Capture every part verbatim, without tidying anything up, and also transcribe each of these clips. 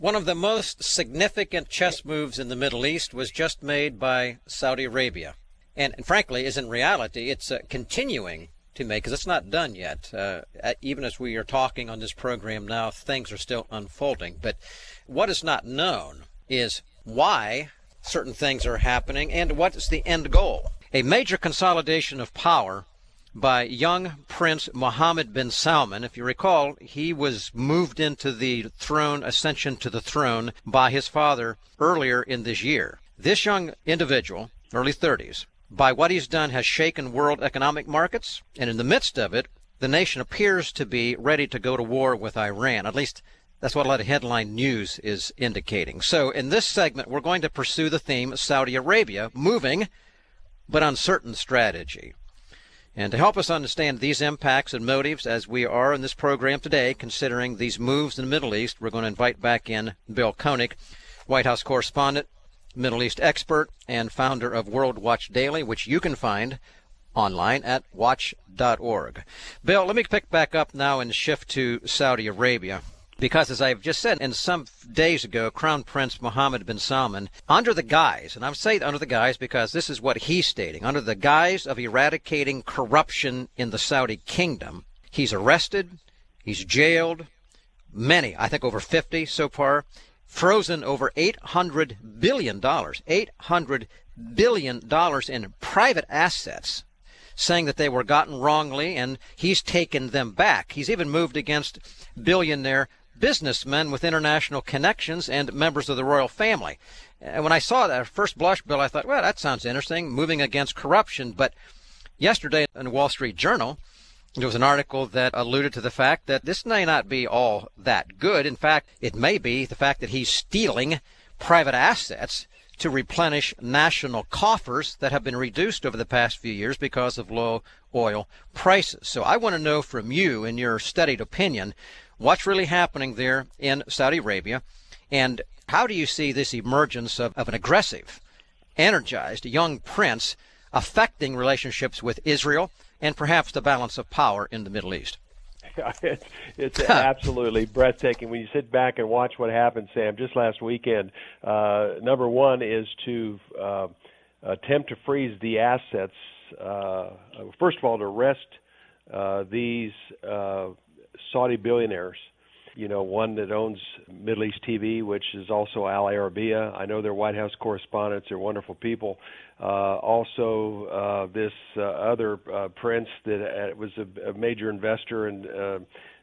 One of the most significant chess moves in the Middle East was just made by Saudi Arabia. And, and frankly, is in reality, it's uh, continuing to make, because it's not done yet. Uh, even as we are talking on this program now, things are still unfolding. But what is not known is why certain things are happening and what is the end goal. A major consolidation of power by young Prince Mohammed bin Salman. If you recall, he was moved into the throne, ascension to the throne, by his father earlier in this year. This young individual, early thirties, by what he's done has shaken world economic markets, and in the midst of it, the nation appears to be ready to go to war with Iran. At least that's what a lot of headline news is indicating. So in this segment, we're going to pursue the theme Saudi Arabia, moving but uncertain strategy. And to help us understand these impacts and motives as we are in this program today, considering these moves in the Middle East, we're going to invite back in Bill Koenig, White House correspondent, Middle East expert, and founder of World Watch Daily, which you can find online at watch dot org. Bill, let me pick back up now and shift to Saudi Arabia. Because, as I've just said, and some days ago, Crown Prince Mohammed bin Salman, under the guise, and I'm saying under the guise because this is what he's stating, under the guise of eradicating corruption in the Saudi kingdom, he's arrested, he's jailed, many, I think over fifty so far, frozen over eight hundred billion dollars, eight hundred billion dollars in private assets, saying that they were gotten wrongly, and he's taken them back. He's even moved against billionaire businessmen with international connections and members of the royal family. And when I saw that at first blush, Bill, I thought, well, that sounds interesting, moving against corruption. But yesterday in the Wall Street Journal, there was an article that alluded to the fact that this may not be all that good. In fact, it may be the fact that he's stealing private assets to replenish national coffers that have been reduced over the past few years because of low oil prices. So I want to know from you, in your studied opinion, what's really happening there in Saudi Arabia, and how do you see this emergence of, of an aggressive, energized young prince affecting relationships with Israel and perhaps the balance of power in the Middle East? It's, it's absolutely breathtaking when you sit back and watch what happened, Sam. Just last weekend, uh, number one is to uh, attempt to freeze the assets. Uh, first of all, to arrest uh, these uh, Saudi billionaires. You know, one that owns Middle East T V, which is also Al Arabiya. I know they're White House correspondents. They're wonderful people. Uh, also, uh, this uh, other uh, prince that uh, was a, a major investor in uh,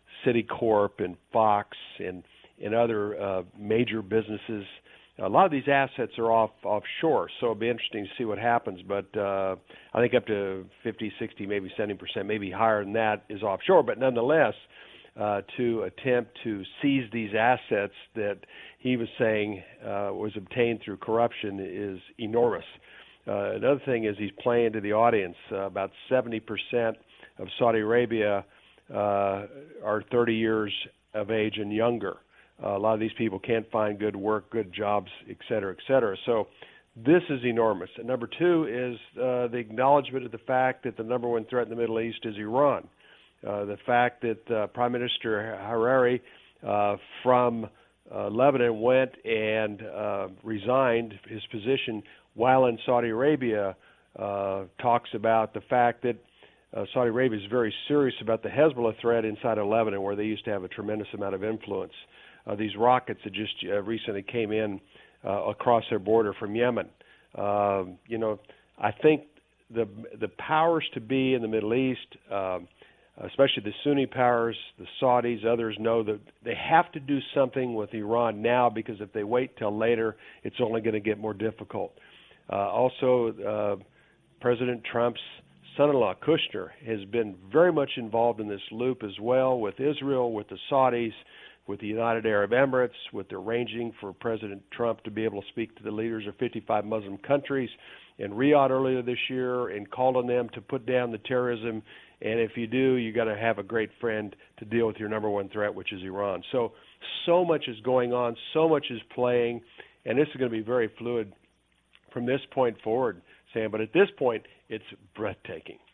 Citicorp and Fox and, and other uh, major businesses. A lot of these assets are off offshore, so it'll be interesting to see what happens. But uh, I think up to fifty, sixty, maybe seventy percent, maybe higher than that is offshore. But nonetheless, Uh, to attempt to seize these assets that he was saying uh, was obtained through corruption is enormous. Uh, another thing is he's playing to the audience. Uh, about seventy percent of Saudi Arabia uh, are thirty years of age and younger. Uh, a lot of these people can't find good work, good jobs, et cetera, et cetera. So this is enormous. And number two is uh, the acknowledgement of the fact that the number one threat in the Middle East is Iran. Uh, the fact that uh, Prime Minister Hariri uh, from uh, Lebanon went and uh, resigned his position while in Saudi Arabia uh, talks about the fact that uh, Saudi Arabia is very serious about the Hezbollah threat inside of Lebanon, where they used to have a tremendous amount of influence. Uh, these rockets that just uh, recently came in uh, across their border from Yemen. Uh, you know, I think the the powers to be in the Middle East, uh, especially the Sunni powers, the Saudis, others know that they have to do something with Iran now, because if they wait till later, it's only going to get more difficult. Uh, also, uh, President Trump's son-in-law, Kushner, has been very much involved in this loop as well, with Israel, with the Saudis, with the United Arab Emirates, with arranging for President Trump to be able to speak to the leaders of fifty-five Muslim countries in Riyadh earlier this year and called on them to put down the terrorism. And if you do, you got to have a great friend to deal with your number one threat, which is Iran. So, so much is going on, so much is playing, and this is going to be very fluid from this point forward, Sam. But at this point, it's breathtaking.